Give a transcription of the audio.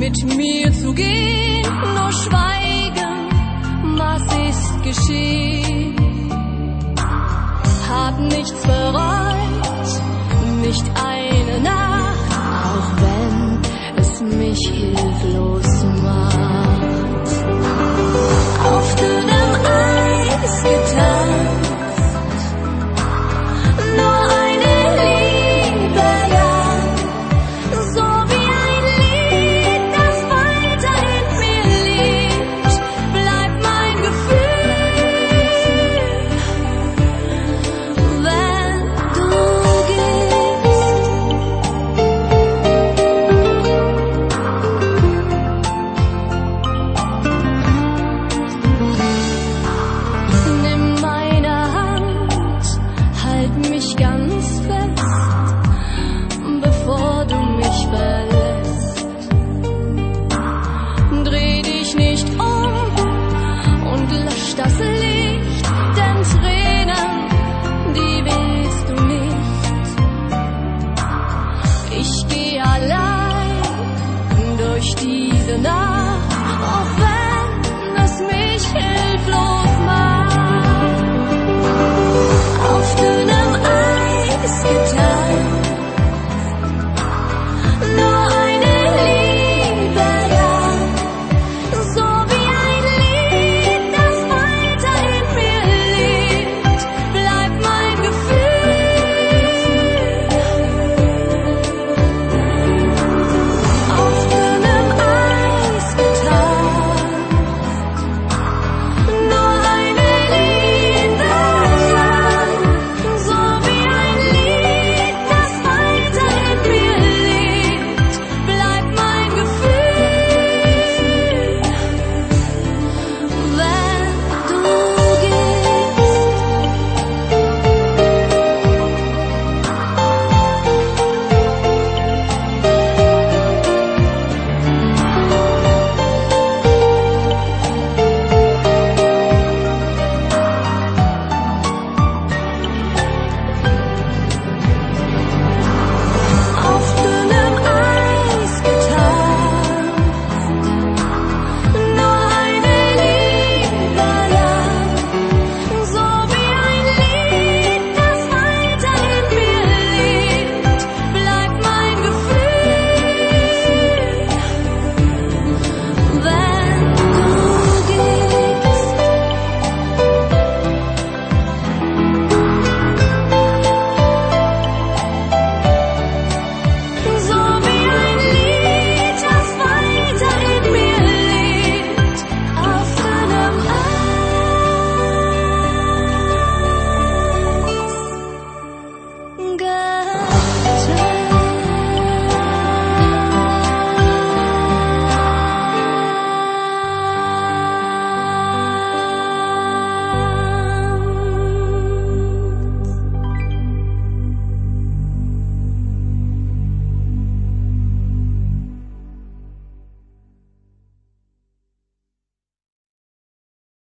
mit mir zu gehen, nur schweigen, was ist geschehen. Hab nichts bereut, nicht eine Nacht, auch wenn es mich hilflos macht. Auf dünnem Eis getanzt, nur eine Liebe, ja, so wie ein Lied, das weiter in mir lebt, bleibt mein Gefühl, wenn du nimm meine Hand, halt mich ganz fest, bevor du mich verlässt. Dreh dich nicht um und lösch das Licht, denn Tränen, die willst du nicht. Ich geh allein durch diese Nacht, auch wenn es mich hilflos macht. Auf dünnem Eis getanzt, nur eine Liebe, ja, so wie ein Lied, das weiter in mir lebt, bleibt mein Gefühl. Auf dünnem Eis getanzt, nur eine Liebe, ja, so wie ein Lied, das weiter in mir lebt, bleibt mein Gefühl, wenn du auf dünnem Eis getanzt, nur eine Liebe, ja, so wie ein Lied, das weiter in mir lebt, bleibt mein Gefühl, wenn du gehst. So wie ein Lied, das weiter in mir lebt, auf dünnem Eis getanzt.